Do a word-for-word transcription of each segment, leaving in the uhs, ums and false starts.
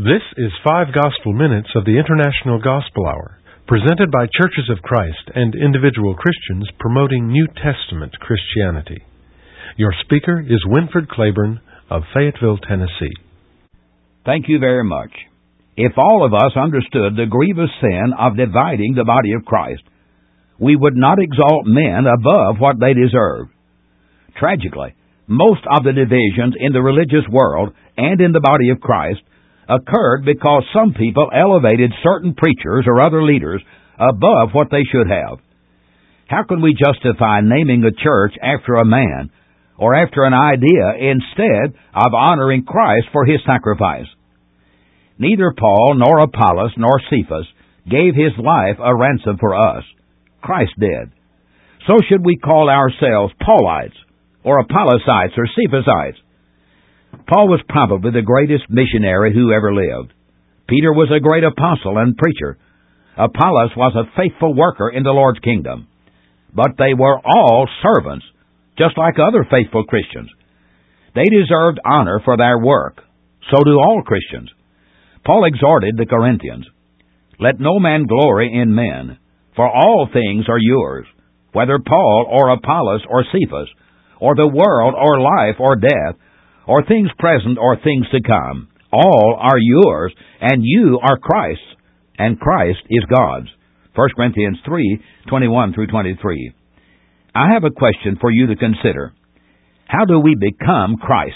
This is Five Gospel Minutes of the International Gospel Hour, presented by Churches of Christ and individual Christians promoting New Testament Christianity. Your speaker is Winford Claiborne of Fayetteville, Tennessee. Thank you very much. If all of us understood the grievous sin of dividing the body of Christ, we would not exalt men above what they deserve. Tragically, most of the divisions in the religious world and in the body of Christ occurred because some people elevated certain preachers or other leaders above what they should have. How can we justify naming a church after a man or after an idea instead of honoring Christ for his sacrifice? Neither Paul nor Apollos nor Cephas gave his life a ransom for us. Christ did. So should we call ourselves Paulites or Apollosites or Cephasites? Paul was probably the greatest missionary who ever lived. Peter was a great apostle and preacher. Apollos was a faithful worker in the Lord's kingdom. But they were all servants, just like other faithful Christians. They deserved honor for their work. So do all Christians. Paul exhorted the Corinthians, "Let no man glory in men, for all things are yours, whether Paul or Apollos or Cephas, or the world or life or death, or things present or things to come. All are yours, and you are Christ's, and Christ is God's." First Corinthians three, twenty-one through twenty-three. I have a question for you to consider. How do we become Christ?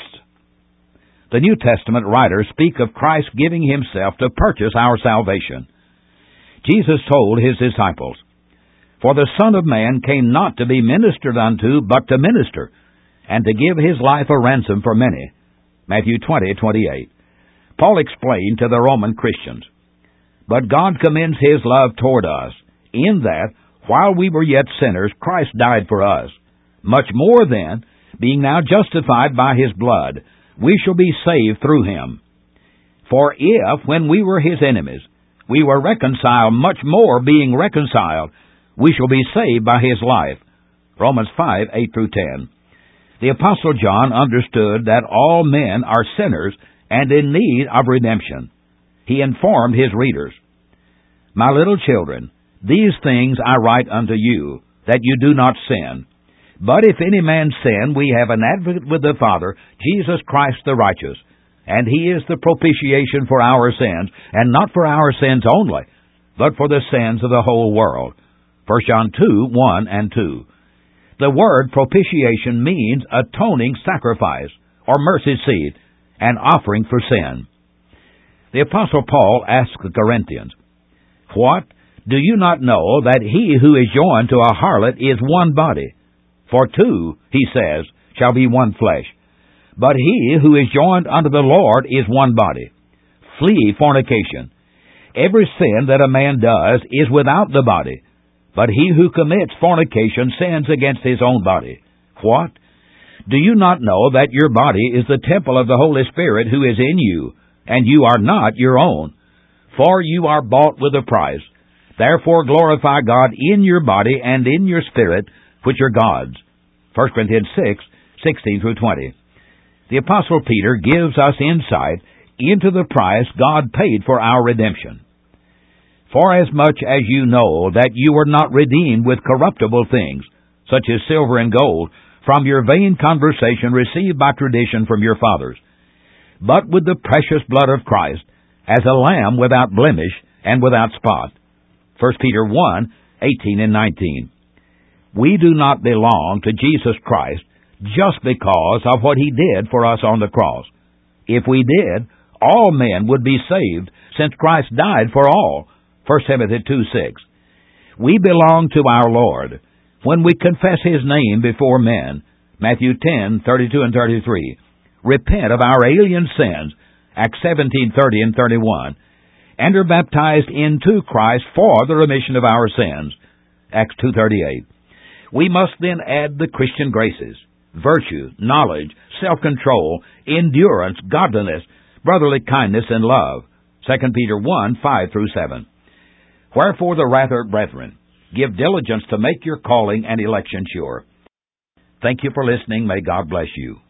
The New Testament writers speak of Christ giving himself to purchase our salvation. Jesus told his disciples, "For the Son of Man came not to be ministered unto, but to minister, and to give his life a ransom for many." Matthew twenty, twenty-eight. Paul explained to the Roman Christians, "But God commends his love toward us, in that, while we were yet sinners, Christ died for us. Much more then, being now justified by his blood, we shall be saved through him. For if, when we were his enemies, we were reconciled, much more being reconciled, we shall be saved by his life." Romans five, eight through ten. The Apostle John understood that all men are sinners and in need of redemption. He informed his readers, "My little children, these things I write unto you, that you do not sin. But if any man sin, we have an advocate with the Father, Jesus Christ the righteous. And he is the propitiation for our sins, and not for our sins only, but for the sins of the whole world." First John two, one and two. The word propitiation means atoning sacrifice, or mercy seat, an offering for sin. The Apostle Paul asked the Corinthians, "What? Do you not know that he who is joined to a harlot is one body? For two," he says, "shall be one flesh. But he who is joined unto the Lord is one body. Flee fornication. Every sin that a man does is without the body, but he who commits fornication sins against his own body. What? Do you not know that your body is the temple of the Holy Spirit who is in you, and you are not your own? For you are bought with a price. Therefore glorify God in your body and in your spirit, which are God's." First Corinthians six, sixteen through twenty. The Apostle Peter gives us insight into the price God paid for our redemption. "For as much as you know that you were not redeemed with corruptible things, such as silver and gold, from your vain conversation received by tradition from your fathers, but with the precious blood of Christ, as a lamb without blemish and without spot." First Peter one, eighteen and nineteen. We do not belong to Jesus Christ just because of what he did for us on the cross. If we did, all men would be saved, since Christ died for all. First Timothy two, six. We belong to our Lord when we confess his name before men. Matthew ten, thirty-two and thirty-three. Repent of our alien sins. Acts seventeen, thirty and thirty-one. And are baptized into Christ for the remission of our sins. Acts two, thirty-eight. We must then add the Christian graces: virtue, knowledge, self-control, endurance, godliness, brotherly kindness, and love. Second Peter one, five through seven. Wherefore the rather, brethren, give diligence to make your calling and election sure. Thank you for listening. May God bless you.